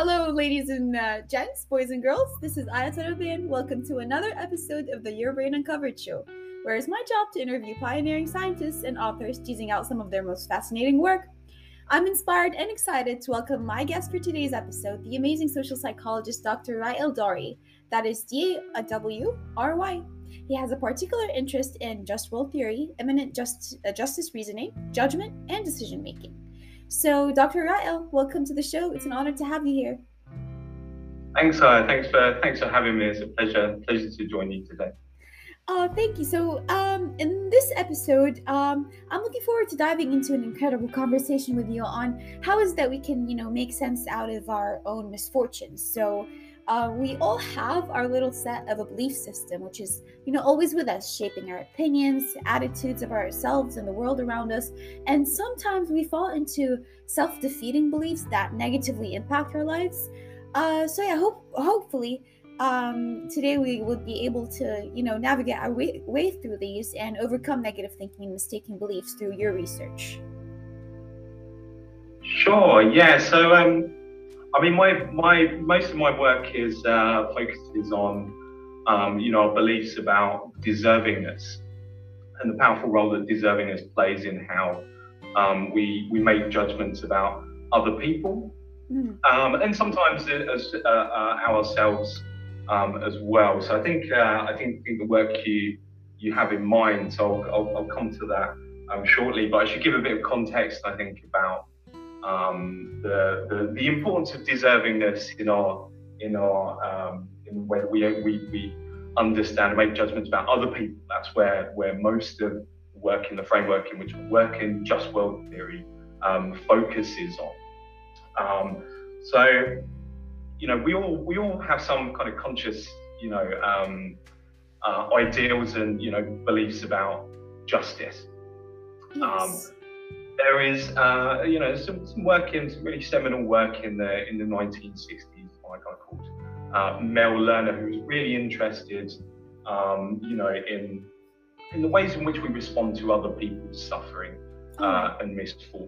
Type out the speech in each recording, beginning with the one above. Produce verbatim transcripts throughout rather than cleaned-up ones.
Hello, ladies and uh, gents, boys and girls. This is Ayatollah Rubian. Welcome to another episode of the Your Brain Uncovered show, where it's my job to interview pioneering scientists and authors teasing out some of their most fascinating work. I'm inspired and excited to welcome my guest for today's episode, the amazing social psychologist Doctor Rael Dawry. That is D A W R Y. He has a particular interest in just world theory, immanent just, uh, justice reasoning, judgment, and decision making. So, Doctor Rael, welcome to the show. It's an honor to have you here. Thanks, uh, thanks for thanks for having me. It's a pleasure, pleasure to join you today. Oh, thank you. So, um, in this episode, um, I'm looking forward to diving into an incredible conversation with you on how is that we can, you know, make sense out of our own misfortunes. So, uh, we all have our little set of a belief system, which is, you know, always with us, shaping our opinions, attitudes of ourselves and the world around us. And sometimes we fall into self-defeating beliefs that negatively impact our lives. Uh, so yeah, hope hopefully. Um, today we will be able to, you know, navigate our way, way through these and overcome negative thinking and mistaken beliefs through your research. Sure. Yeah. So, um, I mean, my my most of my work is uh, focuses on, um, you know, beliefs about deservingness and the powerful role that deservingness plays in how um, we we make judgments about other people, mm. um, and sometimes as uh, uh, ourselves. Um, as well. So I think uh, I think, think the work you you have in mind. So I'll, I'll, I'll come to that um, shortly. But I should give a bit of context. I think about um, the, the the importance of deservingness in our in our um, in where we we we understand and make judgments about other people. That's where where most of the work in the framework in which we work in just world theory um, focuses on. Um, so. You know, we all we all have some kind of conscious, you know, um, uh, ideals and you know beliefs about justice. Yes. Um, there is, uh, you know, some, some work in some really seminal work in the in the nineteen sixties by a guy called uh, Mel Lerner, who was really interested, um, you know, in in the ways in which we respond to other people's suffering uh, and misfortune.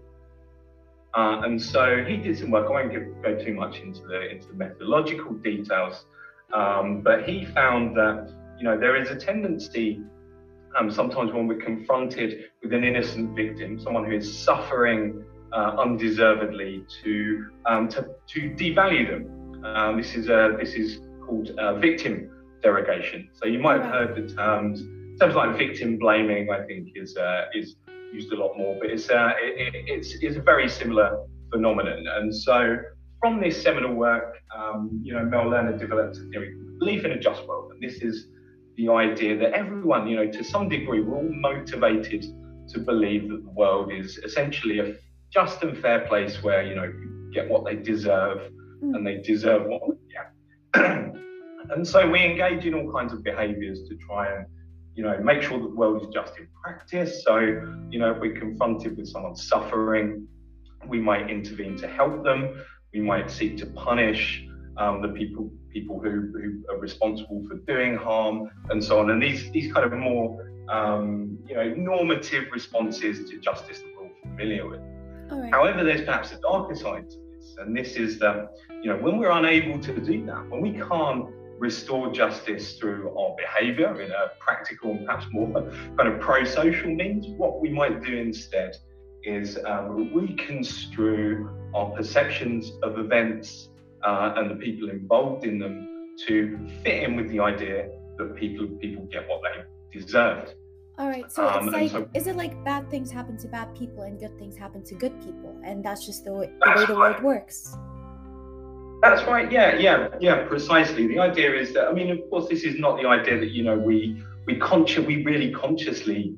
Uh, and so he did some work. I won't give, go too much into the into the methodological details, um, but he found that you know there is a tendency um, sometimes when we're confronted with an innocent victim, someone who is suffering uh, undeservedly, to um, to to devalue them. Um, this is a this is called uh, victim derogation. So you might have heard the terms terms like victim blaming. I think is uh, is used a lot more, but it's uh, it, it's it's a very similar phenomenon. And so, from this seminal work, um, you know, Mel Lerner developed a theory called belief in a just world, and this is the idea that everyone, you know, to some degree, we're all motivated to believe that the world is essentially a just and fair place where you know people get what they deserve, mm. and they deserve what they get. And so we engage in all kinds of behaviours to try and you know, make sure that the world is just in practice. So, you know, if we're confronted with someone suffering, we might intervene to help them. We might seek to punish um, the people people who, who are responsible for doing harm and so on. And these these kind of more, um, you know, normative responses to justice that we're all familiar with. All right. However, there's perhaps a darker side to this. And this is that, you know, when we're unable to do that, when we can't restore justice through our behaviour in a practical and perhaps more kind of pro-social means, what we might do instead is um, reconstrue our perceptions of events uh, and the people involved in them to fit in with the idea that people people get what they deserved. All right, so um, it's like, so, is it like bad things happen to bad people and good things happen to good people, and that's just the way the, way the right. world works? That's right. Yeah, yeah, yeah. Precisely. The idea is that I mean, of course, this is not the idea that you know we we conscious we really consciously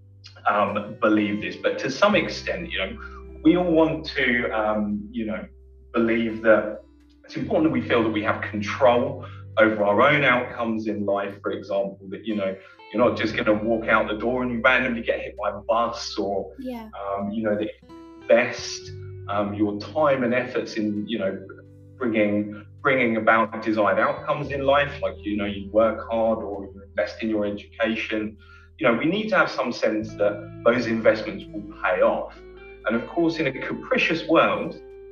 um, believe this, but to some extent, you know, we all want to um, you know believe that it's important that we feel that we have control over our own outcomes in life. For example, that you know you're not just going to walk out the door and you randomly get hit by a bus, or yeah. um, you know that you invest um, your time and efforts in you know. bringing bringing about desired outcomes in life, like you know you work hard or you invest in your education. You know we need to have some sense that those investments will pay off. And of course, in a capricious world,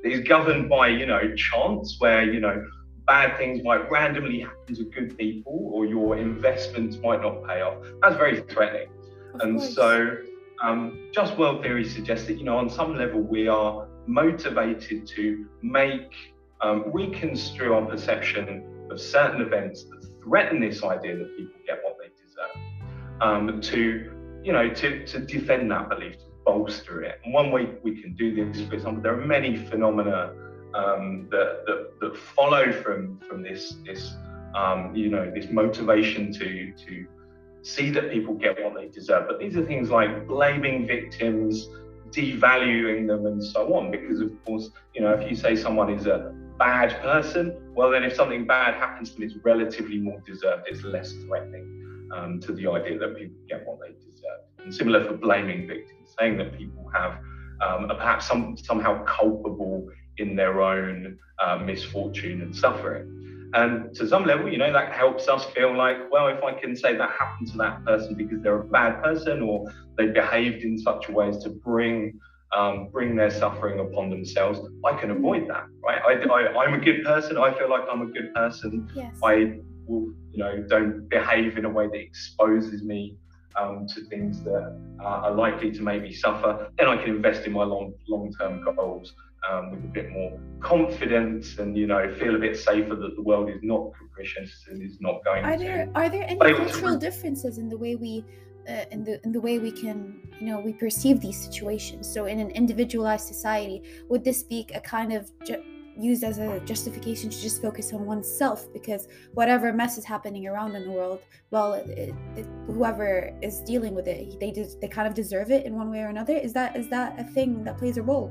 that is governed by, you know, chance, where, you know, bad things might randomly happen to good people, or your investments might not pay off. That's very threatening. Of and course. so um, just world theory suggests that, you know, on some level we are motivated to make, um, reconstrue our perception of certain events that threaten this idea that people get what they deserve, um, to, you know, to, to defend that belief, to bolster it. And one way we can do this, for example, there are many phenomena um, that, that that follow from from this this um, you know, this motivation to to see that people get what they deserve. But these are things like blaming victims, devaluing them, and so on. Because of course, you know, if you say someone is a bad person, well, then if something bad happens to them, it's relatively more deserved. It's less threatening um, to the idea that people get what they deserve. And similar for blaming victims, saying that people have um, are perhaps some, somehow culpable in their own uh, misfortune and suffering. And to some level, you know, that helps us feel like, well, if I can say that happened to that person because they're a bad person, or they behaved in such a way as to bring um, bring their suffering upon themselves, I can avoid that, right? I, I, I'm a good person. I feel like I'm a good person. Yes. I will, you know, don't behave in a way that exposes me um, to things that uh, are likely to make me suffer. Then I can invest in my long long-term goals Um, with a bit more confidence, and, you know, feel a bit safer that the world is not capricious and is not going Are to. there are there any fail cultural to- differences in the way we uh, in the in the way we can, you know, we perceive these situations? So in an individualized society, would this be a kind of ju- used as a justification to just focus on oneself, because whatever mess is happening around in the world, well, it, it, it, whoever is dealing with it, they just they kind of deserve it in one way or another? Is that is that a thing that plays a role?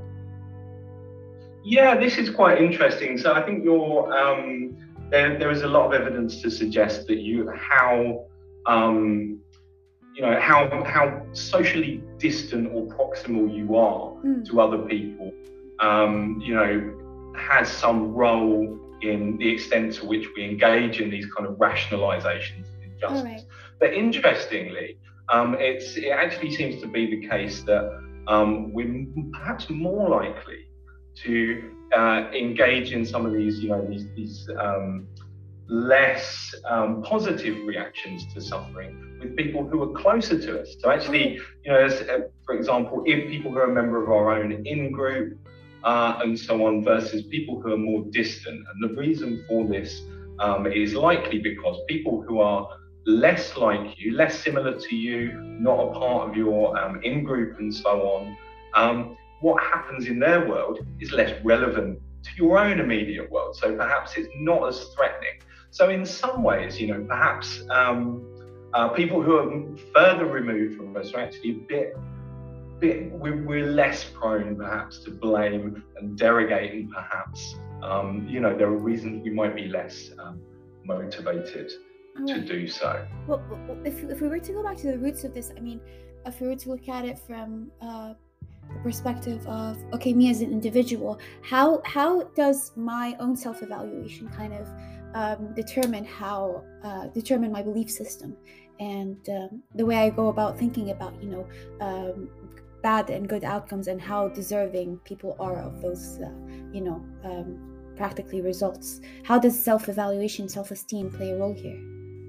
Yeah, this is quite interesting. So I think you're, um, there, there is a lot of evidence to suggest that you, how, um, you know, how how socially distant or proximal you are Mm. to other people, um, you know, has some role in the extent to which we engage in these kind of rationalizations of injustice. All right. But interestingly, um, it's it actually seems to be the case that um, we're perhaps more likely to uh, engage in some of these, you know, these, these um, less um, positive reactions to suffering with people who are closer to us. So actually, you know, as, uh, for example, if people who are a member of our own in-group uh, and so on, versus people who are more distant. And the reason for this um, is likely because people who are less like you, less similar to you, not a part of your um, in-group and so on, um, what happens in their world is less relevant to your own immediate world. So perhaps it's not as threatening. So in some ways, you know, perhaps um, uh, people who are further removed from us are actually a bit, bit we're, we're less prone perhaps to blame and derogating perhaps. Um, you know, there are reasons we might be less um, motivated All to right. do so. Well, well, if, if we were to go back to the roots of this, I mean, if we were to look at it from uh, the perspective of, okay, me as an individual, how how does my own self-evaluation kind of um, determine how uh, determine my belief system, and um, the way I go about thinking about, you know, um, bad and good outcomes, and how deserving people are of those, uh, you know, um, practically results? How does self-evaluation, self-esteem play a role here?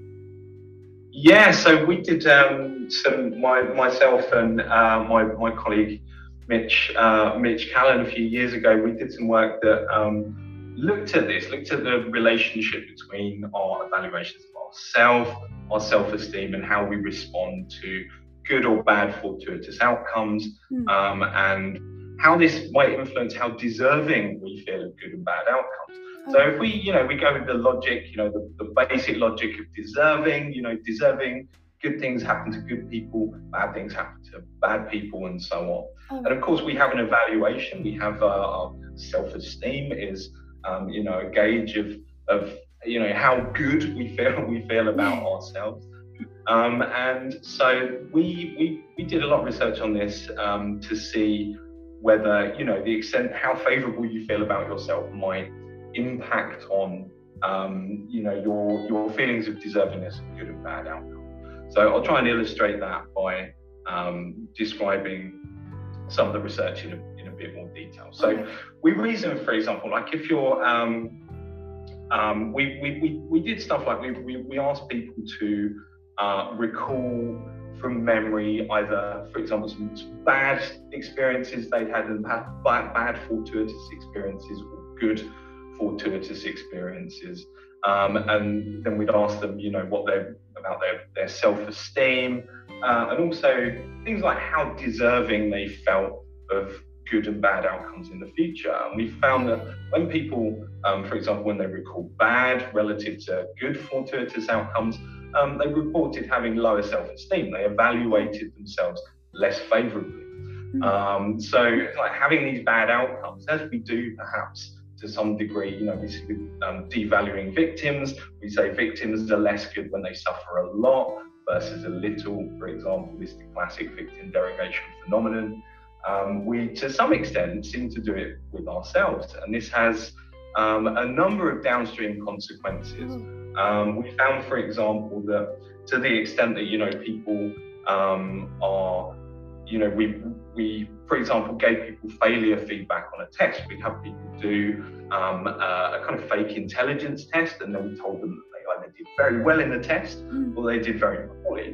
Yeah, so we did um, some, my, myself and uh, my, my colleague Mitch, uh, Mitch Callan a few years ago, we did some work that um, looked at this, looked at the relationship between our evaluations of ourself, our self-esteem, and how we respond to good or bad fortuitous outcomes, Mm. um, and how this might influence how deserving we feel of good and bad outcomes. So if we, you know, we go with the logic, you know, the, the basic logic of deserving, you know, deserving, good things happen to good people, bad things happen to bad people, and so on. Oh. And of course, we have an evaluation. We have uh, our self-esteem is, um, you know, a gauge of, of, you know, how good we feel we feel about ourselves. Um, and so we, we we did a lot of research on this um, to see whether, you know, the extent how favourable you feel about yourself might impact on, um, you know, your your feelings of deservingness of good and bad outcome. So I'll try and illustrate that by um, describing some of the research in a, in a bit more detail. So we reason, for example, like if you're, um, um, we, we, we, we did stuff like we, we, we asked people to uh, recall from memory either, for example, some, some bad experiences they'd had and had bad, bad fortuitous experiences or good fortuitous experiences. Um, and then we'd ask them, you know, what they're about their, their self-esteem, uh, and also things like how deserving they felt of good and bad outcomes in the future. And we found that when people, um, for example, when they recall bad relative to good fortuitous outcomes, um, they reported having lower self-esteem. They evaluated themselves less favorably. Um, so it's like having these bad outcomes, as we do perhaps to some degree, you know, we see um, devaluing victims. We say victims are less good when they suffer a lot versus a little, for example, this is the classic victim derogation phenomenon. Um, we, to some extent, seem to do it with ourselves. And this has um, a number of downstream consequences. Um, we found, for example, that to the extent that, you know, people um, are, you know, we, we, for example, gave people failure feedback on a test. We'd have people do um, a, a kind of fake intelligence test, and then we told them that they either did very well in the test or they did very poorly.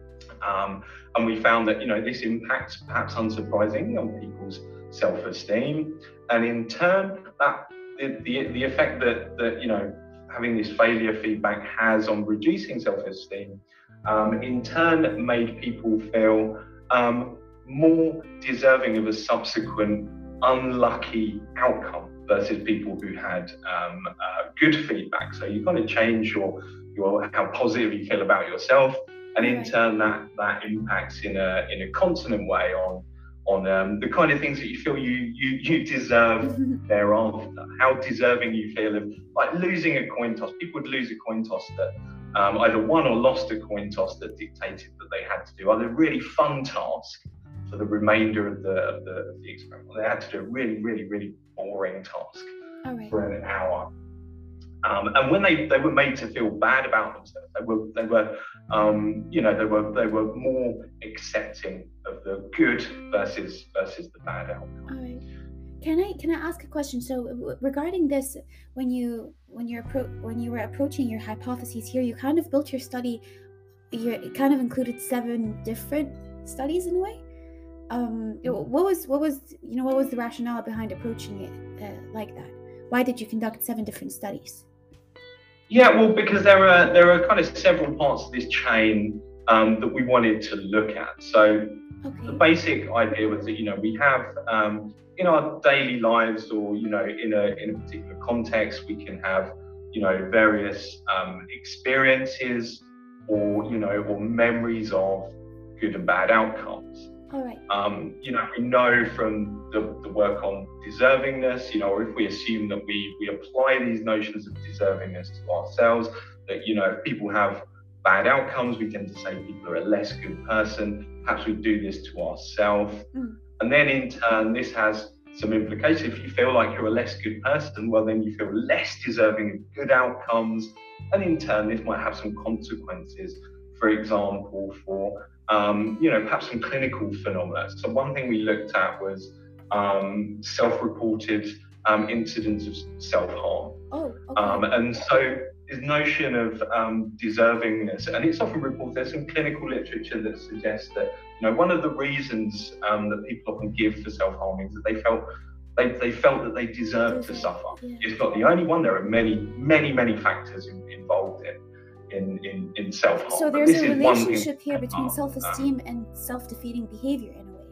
Um, and we found that, you know, this impacts, perhaps unsurprisingly, on people's self-esteem. And in turn, that the, the, the effect that, that, you know, having this failure feedback has on reducing self-esteem, um, in turn made people feel um, more deserving of a subsequent unlucky outcome versus people who had um, uh, good feedback. So you kind of change your, your how positive you feel about yourself, and in turn that that impacts in a in a consonant way on on um, the kind of things that you feel you you you deserve thereafter. How deserving you feel of, like, losing a coin toss. People would lose a coin toss that um, either won or lost a coin toss that dictated that they had to do either a really fun task for the remainder of the of the, of the experiment. They had to do a really really really boring task right. for an hour. Um, and when they, they were made to feel bad about themselves, they were they were um, you know they were they were more accepting of the good versus versus the bad outcome. All right. Can I can I ask a question? So regarding this, when you when you're appro- when you were approaching your hypotheses here, you kind of built your study. You it kind of included seven different studies in a way. Um, what was what was you know what was the rationale behind approaching it uh, like that? Why did you conduct seven different studies? Yeah, well, because there are there are kind of several parts of this chain um, that we wanted to look at. So okay. The basic idea was that, you know, we have um, in our daily lives, or, you know, in a in a particular context, we can have, you know, various um, experiences or, you know, or memories of good and bad outcomes. All right. Um, you know, we know from the, the work on deservingness, you know, or if we assume that we, we apply these notions of deservingness to ourselves, that, you know, if people have bad outcomes, we tend to say people are a less good person. Perhaps we do this to ourselves. Mm. And then in turn, this has some implications. If you feel like you're a less good person, well, then you feel less deserving of good outcomes. And in turn, this might have some consequences, for example, for Um, you know, perhaps some clinical phenomena. So one thing we looked at was um, self-reported um, incidents of self-harm. Oh, okay. Um, and so this notion of um, deservingness, and it's often reported, there's some clinical literature that suggests that, you know, one of the reasons um, that people often give for self-harming is that they felt they, they felt that they deserved to suffer. Yeah. It's not the only one. There are many, many, many factors in, involved in In, in, in self-harm. So there's this a relationship here between um, self-esteem and self-defeating behavior in a way.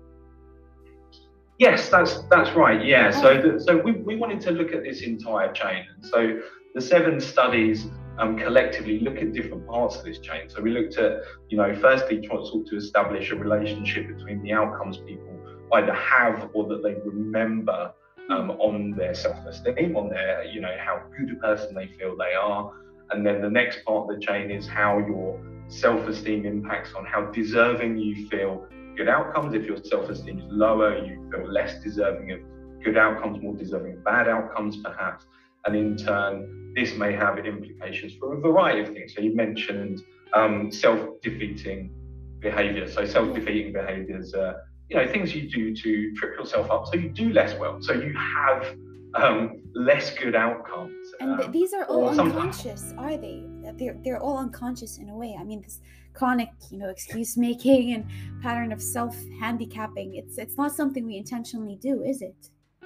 Yes, that's that's right. Yeah. So the, so we, we wanted to look at this entire chain. And so the seven studies um, collectively look at different parts of this chain. So we looked at, you know, firstly trying to, to establish a relationship between the outcomes people either have or that they remember um, on their self-esteem, on their, you know, how good a person they feel they are. And then the next part of the chain is how your self-esteem impacts on how deserving you feel good outcomes. If your self-esteem is lower, you feel less deserving of good outcomes, more deserving of bad outcomes, perhaps. And in turn, this may have implications for a variety of things. So you mentioned um, self-defeating behavior. So self-defeating behaviors are you know, things you do to trip yourself up, so you do less well, so you have um, less good outcomes. And th- um, these are all or sometimes- unconscious, are they? They're they're all unconscious in a way. I mean, this chronic, you know, excuse making and pattern of self handicapping. It's it's not something we intentionally do, is it?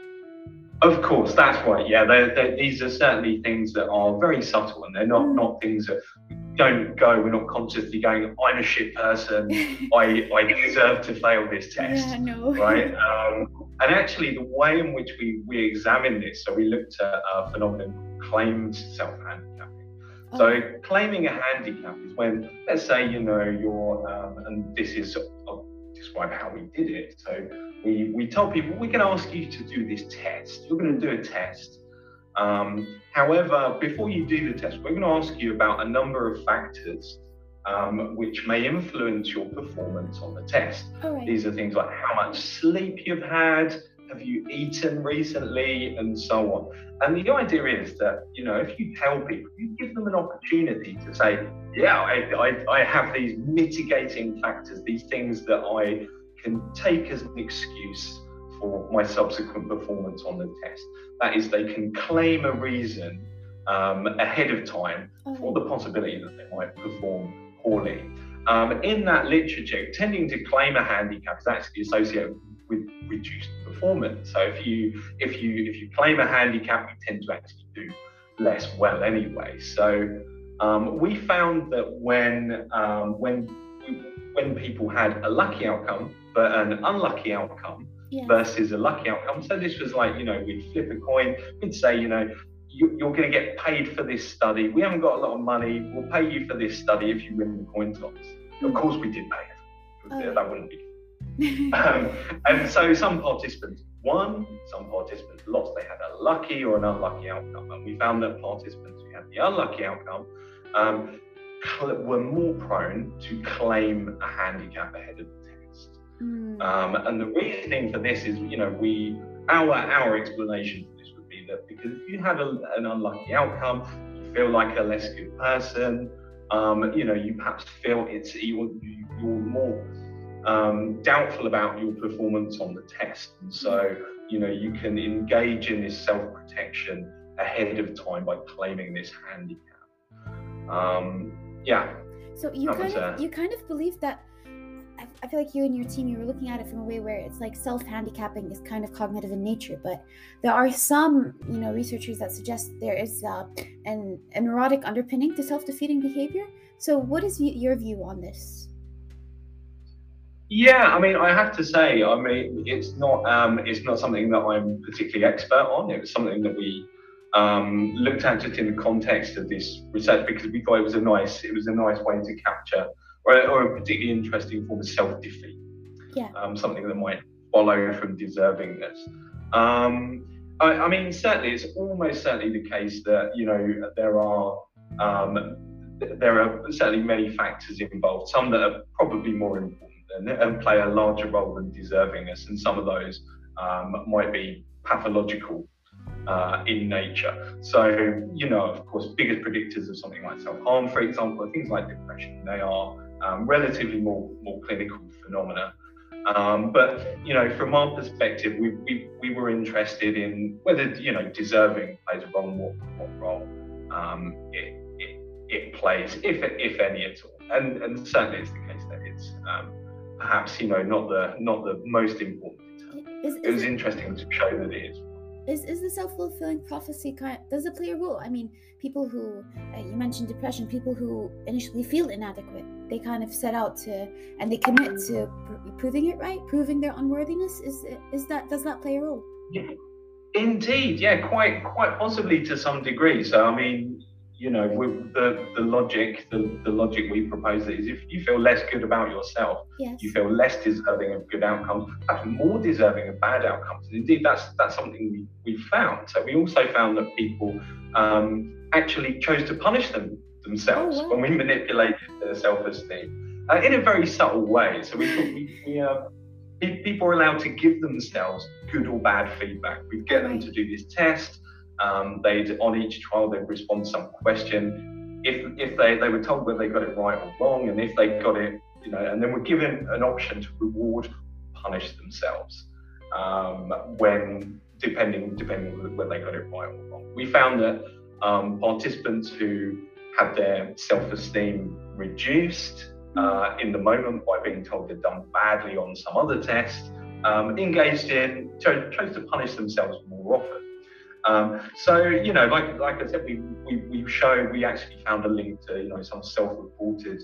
Of course, that's right. Yeah, they're, they're, these are certainly things that are very subtle, and they're not Mm. not things that don't go. We're not consciously going, "I'm a shit person. I I deserve to fail this test." Yeah, no. Right. Um, and actually, the way in which we we examine this, so we looked at a phenomenon called claimed self-handicapping. Oh. So claiming a handicap is when, let's say, you know, you're, um, and this is, I'll describe how we did it. So we, we told people, we can ask you to do this test. You're going to do a test. Um, however, before you do the test, we're going to ask you about a number of factors um, which may influence your performance on the test. All right. These are things like how much sleep you've had, have you eaten recently, and so on. And the idea is that, you know, if you tell people, you give them an opportunity to say, yeah, I, I, I have these mitigating factors, these things that I can take as an excuse for my subsequent performance on the test. That is, they can claim a reason um, ahead of time for the possibility that they might perform poorly. Um, in that literature, tending to claim a handicap is actually associated with reduced performance. So if you if you if you claim a handicap, you tend to actually do less well anyway. So um, we found that when um, when when people had a lucky outcome but an unlucky outcome Yeah. versus a lucky outcome. So this was like, you know, we'd flip a coin. We'd say, you know, you, you're going to get paid for this study. We haven't got a lot of money. We'll pay you for this study if you win the coin toss. Of course, we did pay it. Oh. That wouldn't be. um, and so some participants won, some participants lost. They had a lucky or an unlucky outcome. And we found that participants who had the unlucky outcome um, were more prone to claim a handicap ahead of the test. Mm. Um, and the reasoning for this is, you know, we our our explanation for this would be that because if you had a, an unlucky outcome, you feel like a less good person. Um, you know, you perhaps feel it's you're, you're more um, doubtful about your performance on the test, and so you know you can engage in this self-protection ahead of time by claiming this handicap. Um, yeah. So you that kind was, of uh, you kind of believe that. I, I feel like you and your team, you were looking at it from a way where it's like self-handicapping is kind of cognitive in nature, but there are some, you know, researchers that suggest there is uh, an a neurotic underpinning to self-defeating behavior. So what is y- your view on this? Yeah, I mean, I have to say, I mean, it's not um, it's not something that I'm particularly expert on. It was something that we um, looked at just in the context of this research because we thought it was a nice it was a nice way to capture or, or a particularly interesting form of self-defeat. Yeah. Um, something that might follow from deservingness. Um, I, I mean, certainly, it's almost certainly the case that you know there are. Um, there are certainly many factors involved, some that are probably more important and, and play a larger role than deservingness, and some of those um, might be pathological uh, in nature. So, you know, of course, biggest predictors of something like self-harm, for example, are things like depression. They are um, relatively more, more clinical phenomena. Um, but, you know, from our perspective, we, we, we were interested in whether, you know, deserving plays a role, what, what role um, it, it, it plays, if if any at all. And and certainly it's the case that it's um, perhaps, you know, not the not the most important determinant. Is, It was is, it, interesting to show that it is. is, is the self-fulfilling prophecy kind of, does it play a role? I mean, people who, uh, you mentioned depression, people who initially feel inadequate, they kind of set out to, and they commit to pr- proving it right, proving their unworthiness. Is is that, does that play a role? Yeah. Indeed, yeah, quite quite possibly to some degree. So I mean, you know, with the the logic, the, the logic we propose is if you feel less good about yourself, Yes. you feel less deserving of good outcomes, perhaps more deserving of bad outcomes. And indeed, that's that's something we, we found. So we also found that people um, actually chose to punish them themselves Oh, wow. when we manipulated their self-esteem uh, in a very subtle way. So we we, we uh, pe- people are allowed to give themselves good or bad feedback. We'd get them to do this test. Um, they'd on each trial they'd respond to some question. If if they, they were told whether they got it right or wrong, and if they got it, you know, and then we're given an option to reward, punish themselves um, when depending depending on whether they got it right or wrong. We found that um, participants who had their self-esteem reduced uh, in the moment by being told they'd done badly on some other test, um, engaged in, chose, chose to punish themselves more often. Um, so, you know, like like I said, we, we, we show, we actually found a link to, you know, some self-reported,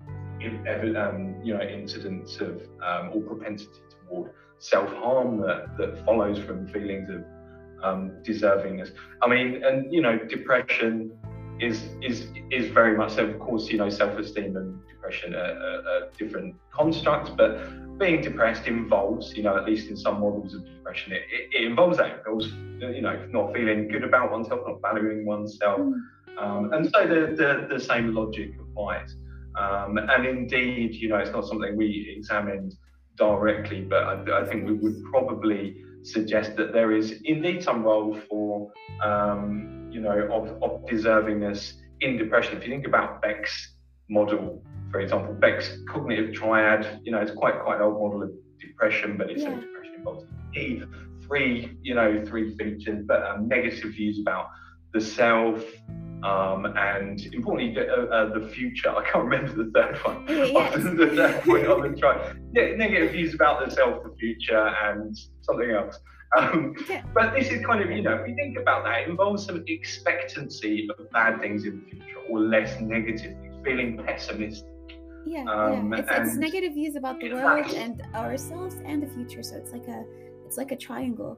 um, you know, incidents of, um, or propensity toward self-harm that, that follows from feelings of um, deservingness. I mean, and, you know, depression is is is very much so. Of course, you know, self-esteem and depression are, are, are different constructs, but being depressed involves, you know, at least in some models of depression, it, it, it involves that. It involves, you know, not feeling good about oneself, not valuing oneself. Um, and so the, the, the same logic applies. Um, and indeed, you know, it's not something we examined directly, but I, I think we would probably suggest that there is indeed some role for, um, you know, of, of deservingness in depression. If you think about Beck's model, for example, Beck's cognitive triad, you know, it's quite quite an old model of depression, but it's yeah. a depression involves three, you know, three features, but um, negative views about the self, um, and importantly, the, uh, uh, the future. I can't remember the third one. Yes. the third point on the triad. Yeah, negative views about the self, the future, and something else. Um, yeah. But this is kind of, you know, if you think about that, it involves some expectancy of bad things in the future, or less negative things, feeling pessimistic. Yeah, um, yeah. It's, it's negative views about the world fact, and ourselves and the future. So it's like a, it's like a triangle.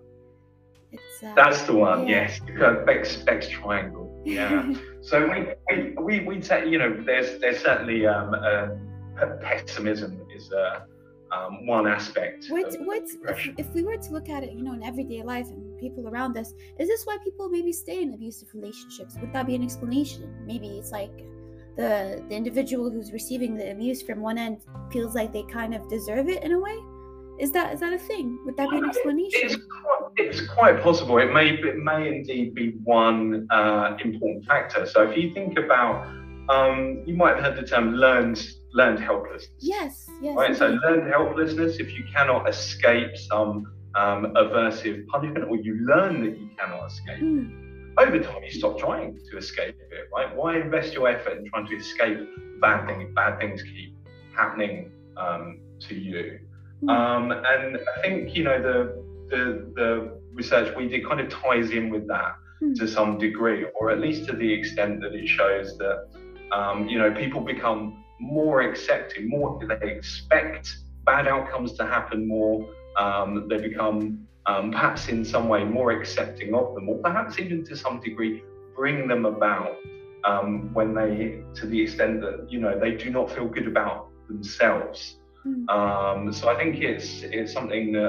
It's, uh, that's the one. Yeah. Yes, Beck's, Beck's triangle. Yeah. So we we we we take, you know, there's there's certainly um, uh, pessimism is uh, um, one aspect. What what if, if we were to look at it, you know, in everyday life and people around us, is this why people maybe stay in abusive relationships? Would that be an explanation? Maybe it's like the the individual who's receiving the abuse from one end feels like they kind of deserve it in a way. Is that is that a thing? Would that be an explanation? It's quite, it's quite possible. It may it may indeed be one uh, important factor. So if you think about, um, you might have heard the term learned learned helplessness. Yes, yes. Right. Okay. So learned helplessness. If you cannot escape some um, aversive punishment, or you learn that you cannot escape. Mm. Over time, you stop trying to escape it, right? Why invest your effort in trying to escape bad things? Bad things keep happening um, to you. Mm. Um, and I think, you know, the, the the research we did kind of ties in with that mm. to some degree, or at least to the extent that it shows that, um, you know, people become more accepting, more, they expect bad outcomes to happen more, um, they become Um, perhaps in some way more accepting of them, or perhaps even to some degree bring them about um, when they, to the extent that, you know, they do not feel good about themselves. Mm. Um, so I think it's it's something that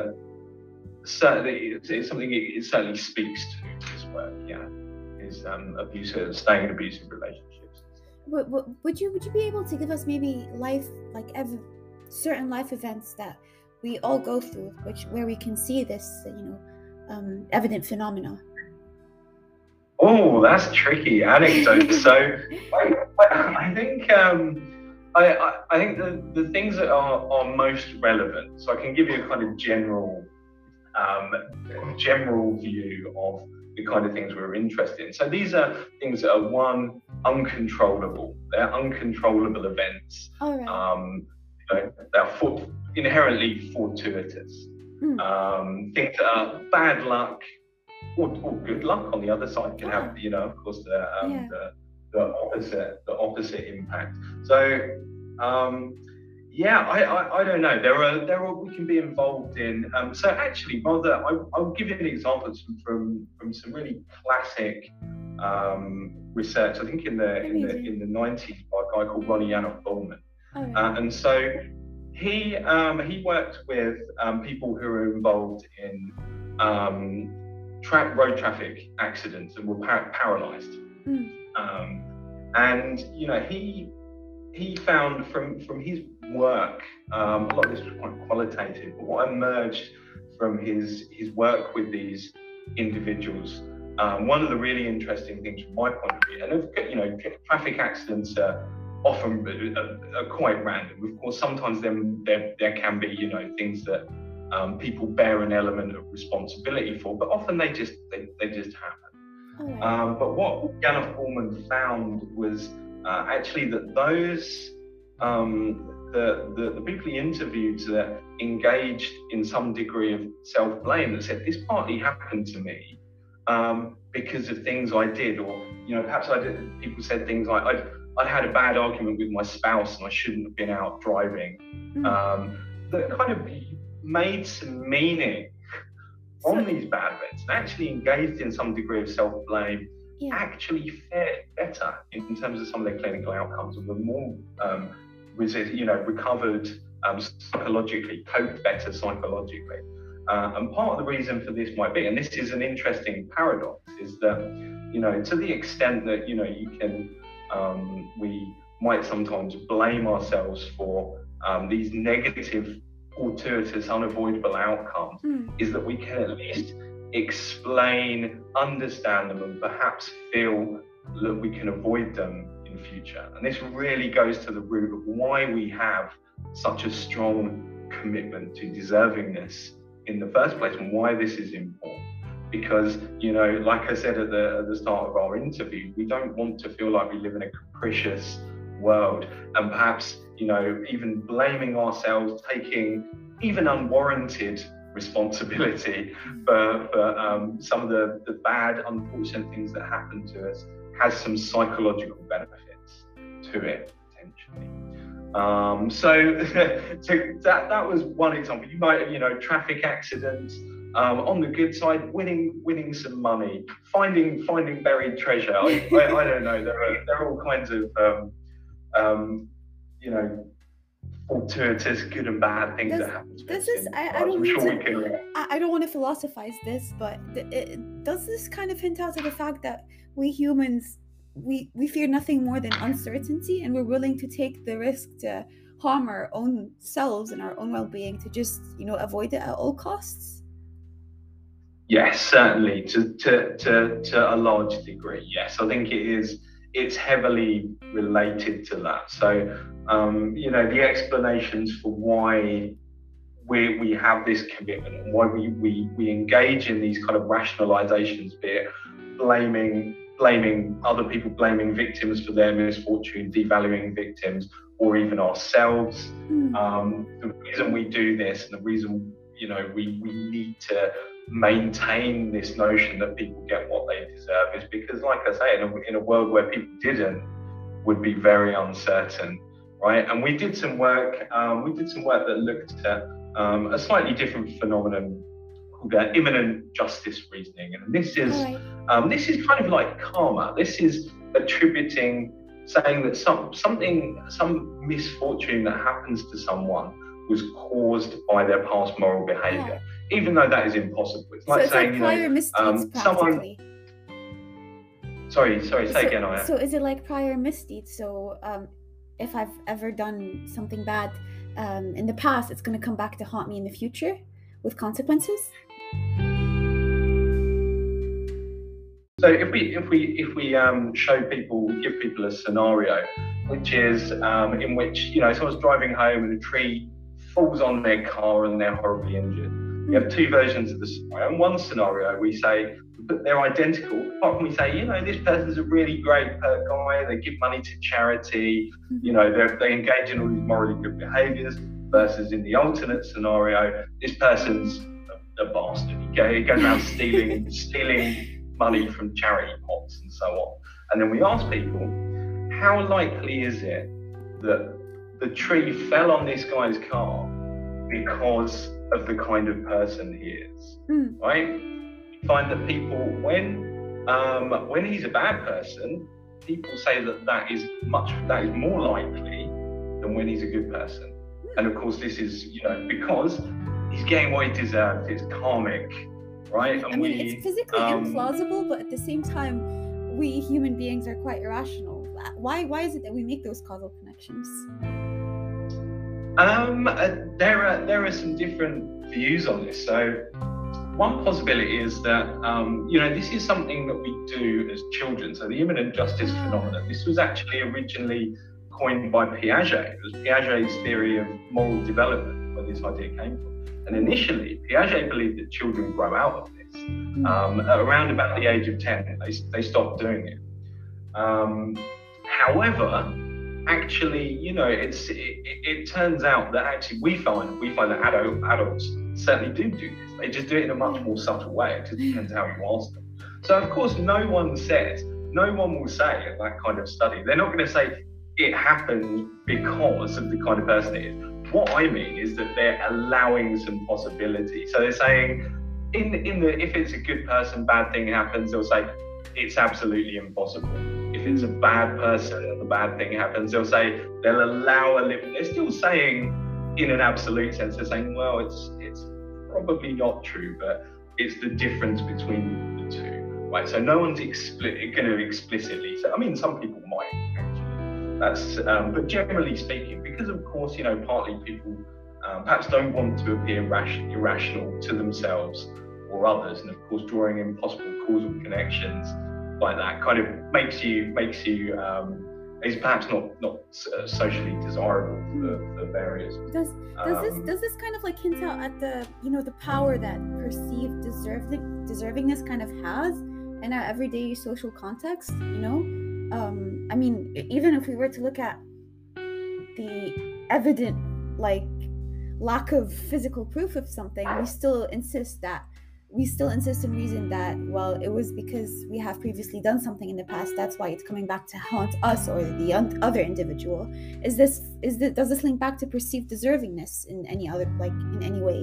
certainly it's, it's something it, it certainly speaks to this work. Yeah, is um, abusive, staying in abusive relationships. Would, would you would you be able to give us maybe life like ever, certain life events that we all go through, which where we can see this, you know, um, evident phenomena? Oh, that's tricky anecdote. So I, I think um, I, I, I think the, the things that are, are most relevant. So I can give you a kind of general um, general view of the kind of things we're interested in. So these are things that are, one, uncontrollable. They're uncontrollable events. All right. Um, you know, they're for, inherently fortuitous. Mm. Um, things that are bad luck or, or good luck on the other side can yeah. have, you know, of course, the, um, yeah. the the opposite the opposite impact. So, um, yeah, I, I I don't know. There are there are we can be involved in. Um, so actually, rather, I, I'll give you an example from from some really classic um, research. I think in the in the in the nineties by a guy called Ronnie Yanoff Bowman. Oh, yeah. uh, and so he um, he worked with um, people who were involved in um, tra- road traffic accidents and were par- paralyzed. Mm. Um, and you know he he found from from his work, um, a lot of this was quite qualitative, but what emerged from his his work with these individuals, um, one of the really interesting things from my point of view, and you know traffic accidents are often are, are quite random. Of course, sometimes them there there can be, you know, things that um, people bear an element of responsibility for, but often they just they, they just happen. Alright. Um, but what Janna Forman found was uh, actually that those um, the, the the people he interviewed that engaged in some degree of self-blame, that said this partly happened to me um, because of things I did, or you know perhaps I did. People said things like I'd I'd had a bad argument with my spouse and I shouldn't have been out driving. Mm. Um, that kind of made some meaning on So- these bad events and actually engaged in some degree of self-blame, Yeah. actually fared better in terms of some of their clinical outcomes, and were more um, resi- you know, recovered um, psychologically, coped better psychologically. Uh, and part of the reason for this might be, and this is an interesting paradox, is that, you know, to the extent that, you know, you can, um, we might sometimes blame ourselves for um, these negative, fortuitous, unavoidable outcomes, Mm. is that we can at least explain, understand them, and perhaps feel that we can avoid them in future. And this really goes to the root of why we have such a strong commitment to deservingness in the first place, and why this is important. Because, you know, like I said at the, at the start of our interview, we don't want to feel like we live in a capricious world, and perhaps, you know, even blaming ourselves, taking even unwarranted responsibility for, for um, some of the, the bad, unfortunate things that happen to us, has some psychological benefits to it, potentially. Um, so, so that, that was one example. You might, you know, traffic accidents. Um, on the good side, winning winning some money, finding finding buried treasure. I, I, I don't know. There are there are all kinds of um, um, you know, fortuitous good and bad things Does- that happen to does us this- in I- I lives. don't I'm mean sure to- we can. I, I don't want to philosophize this, but th- it, does this kind of hint out to the fact that we humans, we, we fear nothing more than uncertainty, and we're willing to take the risk to harm our own selves and our own well-being to just, you know, avoid it at all costs? Yes, certainly, to, to, to, to a large degree, yes. I think it is, it's heavily related to that. So, um, you know, the explanations for why we, we have this commitment and why we, we, we engage in these kind of rationalizations, be it blaming, blaming other people, blaming victims for their misfortune, devaluing victims, or even ourselves. Mm. Um, the reason we do this, and the reason, you know, we, we need to maintain this notion that people get what they deserve, is because, like I say, in a, in a world where people didn't, would be very uncertain, right? And we did some work, um, we did some work that looked at um, a slightly different phenomenon called uh, imminent justice reasoning. And this is, Alright. um, this is kind of like karma. This is attributing, saying that some something, some misfortune that happens to someone was caused by their past moral behavior, even though that is impossible. It's like so it's saying, like you know, prior misdeeds, um, someone- practically. sorry, sorry, say so, again, Aya. so is it like prior misdeeds? So um, if I've ever done something bad um, in the past, it's going to come back to haunt me in the future with consequences? So if we if we if we um, show people, we give people a scenario, which is um, in which, you know, someone's driving home and a tree falls on their car and they're horribly injured. We have two versions of the scenario. In one scenario, we say that they're identical, apart from we say, you know, this person's a really great uh, guy, they give money to charity, you know, they they engage in all these morally good behaviours, versus in the alternate scenario, this person's a, a bastard. He goes, he goes around stealing, stealing money from charity pots and so on. And then we ask people, how likely is it that the tree fell on this guy's car because of the kind of person he is, Mm. right? You find that people, when um, when he's a bad person, people say that that is much, that is more likely than when he's a good person. And of course, this is, you know, because he's getting what he deserves. It's karmic, right? And I mean, we, it's physically um, implausible, but at the same time, we human beings are quite irrational. Why? Why is it that we make those causal connections? Um, uh, there are there are some different views on this. So one possibility is that um, you know, this is something that we do as children. So the imminent justice phenomenon. This was actually originally coined by Piaget. It was Piaget's theory of moral development where this idea came from. And initially, Piaget believed that children grow out of this. Um, around about the age of ten, they, they stopped doing it. Um, however, actually, you know, it's it, it turns out that actually we find we find that adult, adults certainly do do this. They just do it in a much more subtle way. It just depends how you ask them. So, of course, no one says, no one will say in that kind of study, they're not going to say it happened because of the kind of person it is. What I mean is that they're allowing some possibility. So they're saying, in in the if it's a good person, bad thing happens, they'll say it's absolutely impossible. If it's a bad person and the bad thing happens, they'll say they'll allow a limit. They're still saying, in an absolute sense, they're saying, well, it's it's probably not true, but it's the difference between the two, right? So no one's expli- going to explicitly say. I mean, some people might actually. That's um, but generally speaking, because of course, you know, partly people um, perhaps don't want to appear rash- irrational to themselves or others, and of course, drawing impossible causal connections like that kind of makes you makes you um, is perhaps not not uh, socially desirable for, for various. Does does um, this does this kind of like hint out at the you know the power that perceived deserving deservingness kind of has in our everyday social context? You know, um, I mean, even if we were to look at the evident like lack of physical proof of something, we still insist that. We still insist and reason that, well, it was because we have previously done something in the past. That's why it's coming back to haunt us or the un- other individual. Is this is the, does this link back to perceived deservingness in any other like in any way?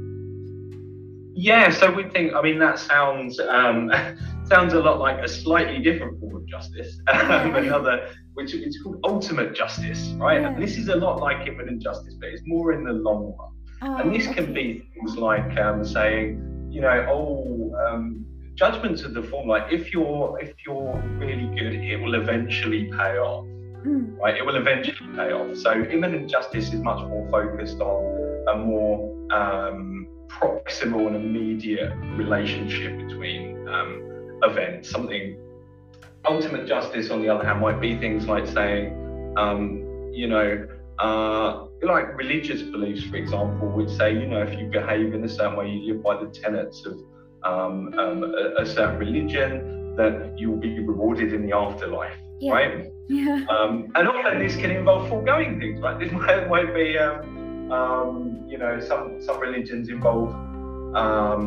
Yeah. So we think. I mean, that sounds um, sounds a lot like a slightly different form of justice. Um, Yeah. Another, which is called ultimate justice, right? Yeah. And this is a lot like immanent justice, but it's more in the long run. Oh, and this okay. can be things like um, saying, you know, oh, um, judgments of the form like if you're if you're really good, it will eventually pay off, mm. right? It will eventually pay off. So immanent justice is much more focused on a more um, proximal and immediate relationship between um, events. Something ultimate justice, on the other hand, might be things like saying, um, you know. Uh, like religious beliefs, for example, would say, you know, if you behave in a certain way, you live by the tenets of um, um, a, a certain religion, that you will be rewarded in the afterlife, yeah. right? Yeah. Um, and often this can involve foregoing things, right? This might, might be, um, um, you know, some some religions involve, um,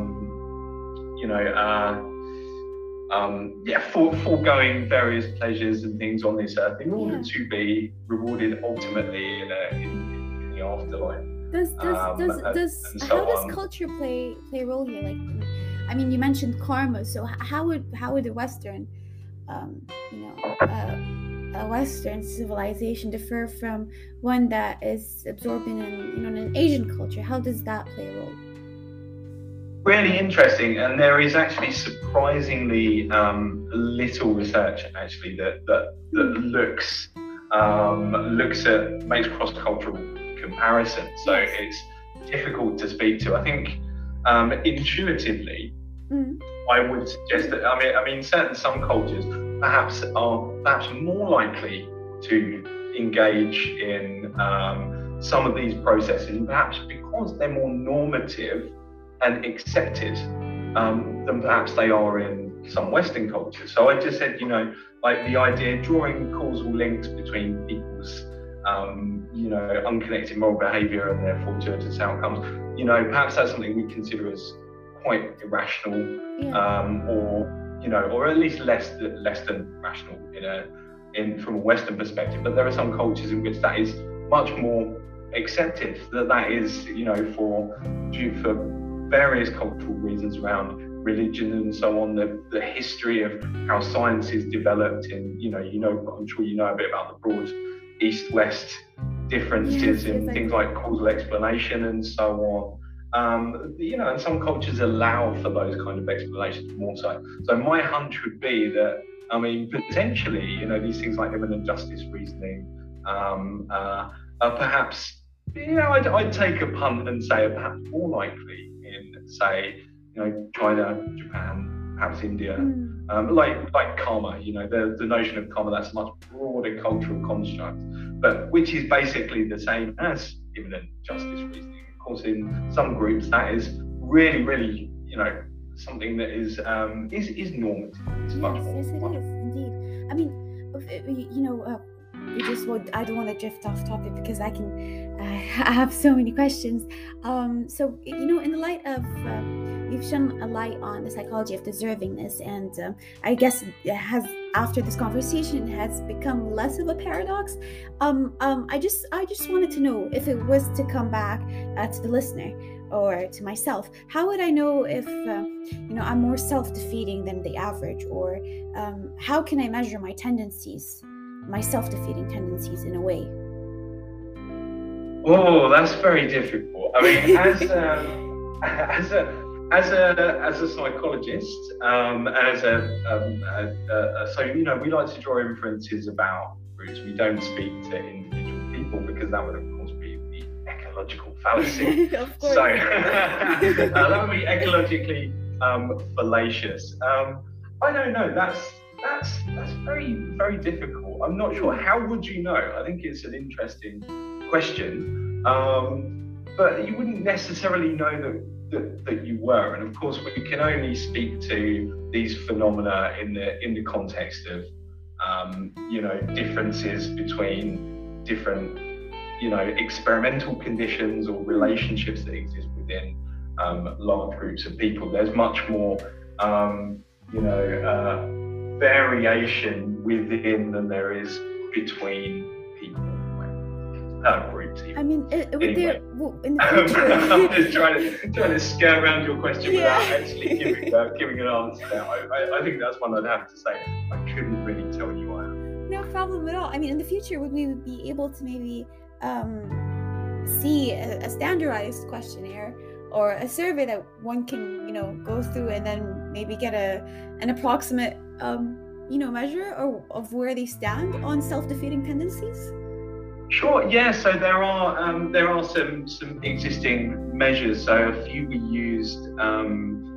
you know, uh, Um, yeah, for, foregoing various pleasures and things on this earth in order yeah. to be rewarded ultimately in, a, in, in the afterlife. Does does um, does, and, does and so how does on. culture play play a role here? Like, I mean, you mentioned karma, so how would how would a Western, um, you know, uh, a Western civilization differ from one that is absorbed in an, you know, in an Asian culture? How does that play a role? Really interesting, and there is actually surprisingly um, little research actually that that, that looks um, looks at makes cross-cultural comparisons. So it's difficult to speak to. I think um, intuitively, mm. I would suggest that. I mean, I mean, certain some cultures perhaps are perhaps more likely to engage in um, some of these processes, and perhaps because they're more normative and accepted um, than perhaps they are in some Western cultures. So I just said, you know, like the idea drawing causal links between people's, um, you know, unconnected moral behaviour and their fortuitous outcomes. You know, perhaps that's something we consider as quite irrational, yeah. um, or you know, or at least less less than rational in a in from a Western perspective. But there are some cultures in which that is much more accepted. That that is, you know, for due for various cultural reasons around religion and so on, the, the history of how science is developed in, you know, you know, I'm sure you know a bit about the broad east-west differences yes, in exactly. things like causal explanation and so on. Um, you know, and some cultures allow for those kind of explanations more so. So my hunch would be that, I mean, potentially, you know, these things like immanent justice reasoning um, uh, are perhaps, you know, I'd, I'd take a punt and say are perhaps more likely in, say, you know, China, Japan, perhaps India, mm. um, like like karma. You know, the the notion of karma, that's a much broader cultural construct, but which is basically the same as immanent justice reasoning. Of course, in some groups, that is really, really, you know, something that is um, is is normative. It's yes, much more yes, it much is indeed. I mean, you know, uh, we just would. I don't want to drift off topic because I can. Uh, I have so many questions. Um, so you know, in the light of. Uh, You've shone a light on the psychology of deservingness, and um, I guess it has, after this conversation, has become less of a paradox. Um, um, I just, I just wanted to know if it was to come back uh, to the listener or to myself, how would I know if uh, you know I'm more self-defeating than the average, or um, how can I measure my tendencies, my self-defeating tendencies, in a way? Oh, that's very difficult. I mean, as um, as a As a as a psychologist, um, as a, um, a, a, a so you know we like to draw inferences about groups. We don't speak to individual people because that would of course be the ecological fallacy. Of course. So uh, that would be ecologically um, fallacious. Um, I don't know. That's that's that's very very difficult. I'm not sure. How would you know? I think it's an interesting question, um, but you wouldn't necessarily know that. That, that you were, and of course we can only speak to these phenomena in the in the context of um, you know differences between different you know experimental conditions or relationships that exist within um, large groups of people. There's much more um, you know uh, variation within than there is between people. Uh, groups. I mean, it, it would anyway. there well, in the future. I'm just trying to trying to skirt around your question Yeah. without actually giving uh, giving an answer. I, I, I think that's one I'd have to say. I couldn't really tell you why. No problem at all. I mean, in the future, would we be able to maybe um, see a, a standardized questionnaire or a survey that one can, you know, go through and then maybe get a an approximate, um, you know, measure or of where they stand on self-defeating tendencies? Sure. Yeah. So there are um, there are some some existing measures. So a few we used um,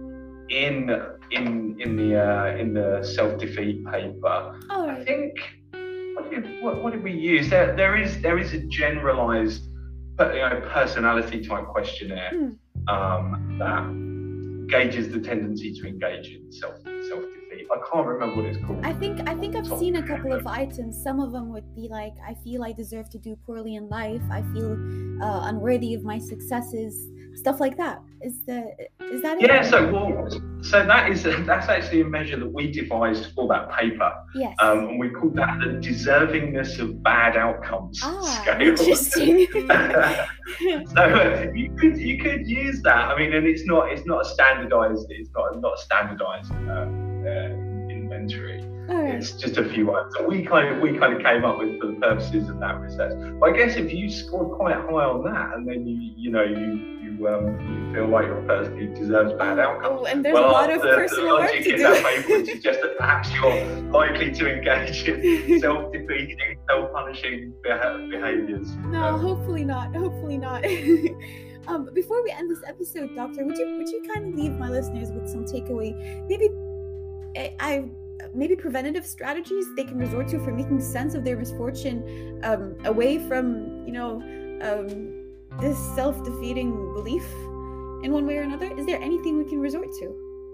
in in in the uh, in the self-defeat paper. Oh. I think what did what, what did we use? There there is there is a generalized you know, personality type questionnaire hmm. um, that gauges the tendency to engage in self self defeat. I can't remember what it's called. I think I think I've seen a couple of items. Some of them would be like, I feel I deserve to do poorly in life. I feel uh, unworthy of my successes. Stuff like that. Is the is that it? Yeah. So well, so that is that's actually a measure that we devised for that paper. Yes. Um, and we called that the deservingness of bad outcomes ah, scale. Interesting. So uh, you could you could use that. I mean, and it's not it's not a standardized it's not not a standardized uh, uh, inventory. Right. It's just a few items that we kind of we kind of came up with for the purposes of that research. But I guess if you scored quite high on that, and then you you know you you, um, you feel like you're a person who deserves bad outcomes. Oh, and there's well, a lot of the, personal the work logic to in do. that paper would suggest that perhaps you're likely to engage in self-defeating, self-punishing behaviours. No, Um, hopefully not. Hopefully not. um, before we end this episode, Doctor, would you would you kind of leave my listeners with some takeaway? Maybe I. I maybe preventative strategies they can resort to for making sense of their misfortune, um, away from, you know, um, this self-defeating belief in one way or another. Is there anything we can resort to?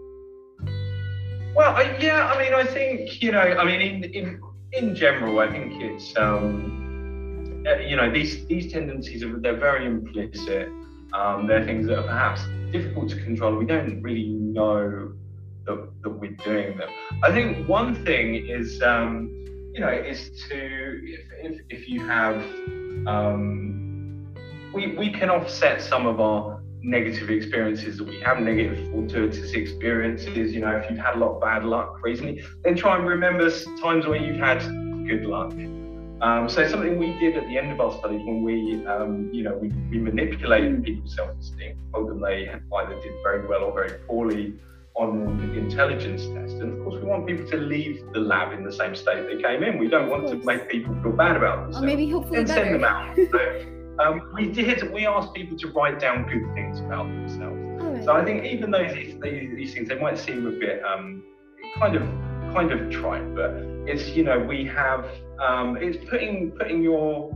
Well, I, yeah, I mean, I think, you know, I mean, in in, in general, I think it's, um, uh, you know, these, these tendencies, are they're very implicit. Um, they're things that are perhaps difficult to control. We don't really know that, that we're doing them. I think one thing is, um, you know, is to, if, if, if you have, um, we, we can offset some of our negative experiences that we have, negative fortuitous experiences. You know, if you've had a lot of bad luck recently, then try and remember times where you've had good luck. Um, so something we did at the end of our studies when we, um, you know, we, we manipulated people's self-esteem, told them they either did very well or very poorly on the intelligence test. And of course, we want people to leave the lab in the same state they came in. We don't want to make people feel bad about themselves. Or maybe hopefully and better. send them out. So, um, we did. We asked people to write down good things about themselves. Right. So I think even though these, these things, they might seem a bit um, kind of kind of trite, but it's, you know, we have um, it's putting putting your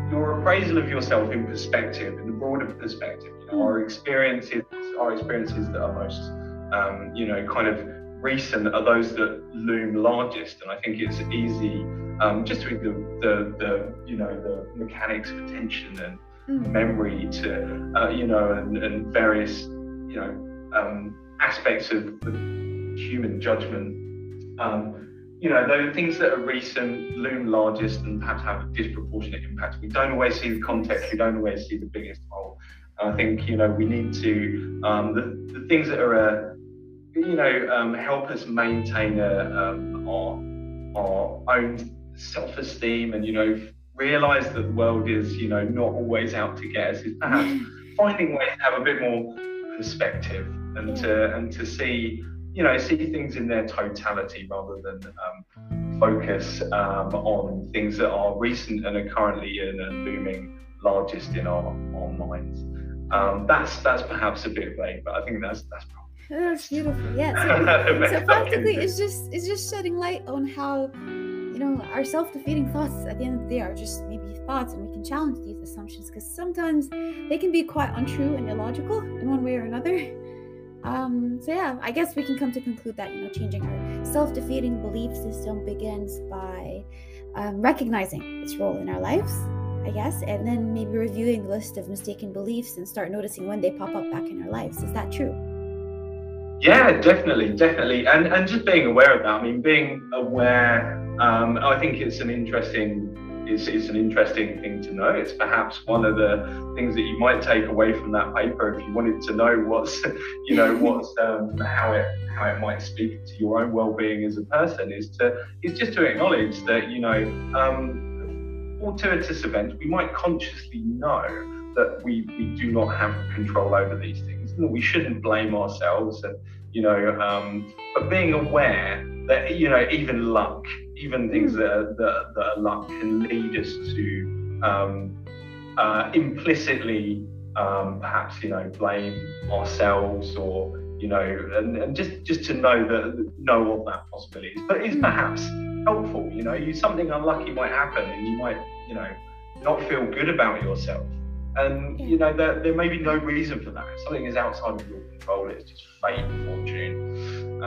your appraisal of yourself in perspective, in the broader perspective. You know, our experiences, our experiences that are most, um, you know, kind of recent are those that loom largest. And I think it's easy, um, just with the, the, the, you know, the mechanics of attention and mm. memory to, uh, you know, and, and various, you know, um, aspects of the human judgment. Um, you know, those things that are recent loom largest and perhaps have a disproportionate impact. We don't always see the context, we don't always see the biggest whole. And I think, you know, we need to, um, the, the things that are, uh, you know, um, help us maintain uh, um, our, our own self-esteem and, you know, realise that the world is, you know, not always out to get us, is perhaps finding ways to have a bit more perspective and to, and to see, you know, see things in their totality rather than um, focus um, on things that are recent and are currently in and looming largest in our, our minds. Um, that's that's perhaps a bit vague, but I think that's that's probably. That's beautiful. Yeah. So, so practically, it's just it's just shedding light on how, you know, our self-defeating thoughts at the end of the day are just maybe thoughts, and we can challenge these assumptions because sometimes they can be quite untrue and illogical in one way or another. Um, so yeah, I guess we can come to conclude that, you know, changing our self-defeating belief system begins by um, recognizing its role in our lives, I guess, and then maybe reviewing the list of mistaken beliefs and start noticing when they pop up back in our lives. Is that true? Yeah, definitely, definitely. And and just being aware of that. I mean, being aware, um, I think it's an interesting It's, it's an interesting thing to know. It's perhaps one of the things that you might take away from that paper if you wanted to know what's, you know, what's um, how it how it might speak to your own well-being as a person. Is to is just to acknowledge that, you know, um, fortuitous events, we might consciously know that we we do not have control over these things, and that we shouldn't blame ourselves, and you know, um, but being aware that, you know, even luck. Even things that are, that, that are luck can lead us to um, uh, implicitly, um, perhaps, you know, blame ourselves, or, you know, and, and just, just to know that know of that possibilities. But it's perhaps helpful, you know, you something unlucky might happen, and you might, you know, not feel good about yourself. And you know, there, there may be no reason for that. If something is outside of your control, it's just fate, fortune.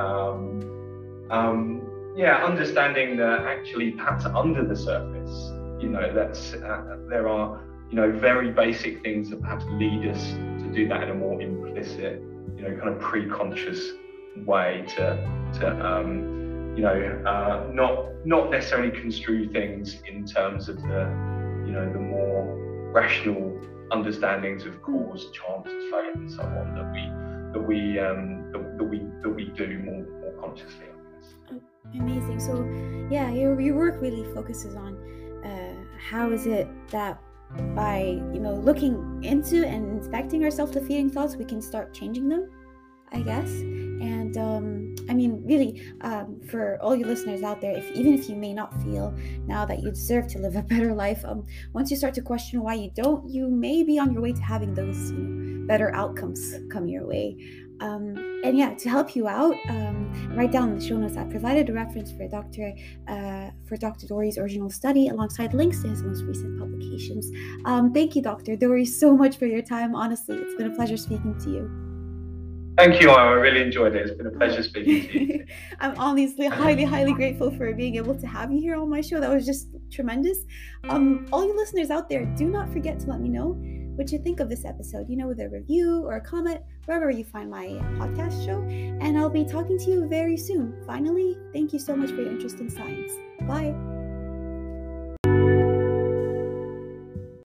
Um, um, Yeah, understanding that actually perhaps under the surface, you know, that's uh, there are, you know, very basic things that perhaps lead us to do that in a more implicit, you know, kind of pre-conscious way to, to um, you know, uh, not not necessarily construe things in terms of the, you know, the more rational understandings of cause, chance, fate, and so on that we that we um, that, that we that we do more more consciously. Amazing. So yeah, your, your work really focuses on uh, how is it that by, you know, looking into and inspecting our self-defeating thoughts, we can start changing them, I guess. And um, I mean, really, um, for all you listeners out there, if even if you may not feel now that you deserve to live a better life, um, once you start to question why you don't, you may be on your way to having those, you know, better outcomes come your way. Um, and yeah, to help you out, um, write down in the show notes, I provided a reference for Doctor Uh, for Doctor Dory's original study alongside links to his most recent publications. Um, thank you, Doctor Dory, so much for your time. Honestly, it's been a pleasure speaking to you. Thank you, I really enjoyed it. It's been a pleasure speaking to you. I'm honestly highly, highly grateful for being able to have you here on my show. That was just tremendous. Um, all you listeners out there, do not forget to let me know what you think of this episode, you know, with a review or a comment, wherever you find my podcast show. And I'll be talking to you very soon. Finally, thank you so much for your interest in science. Bye.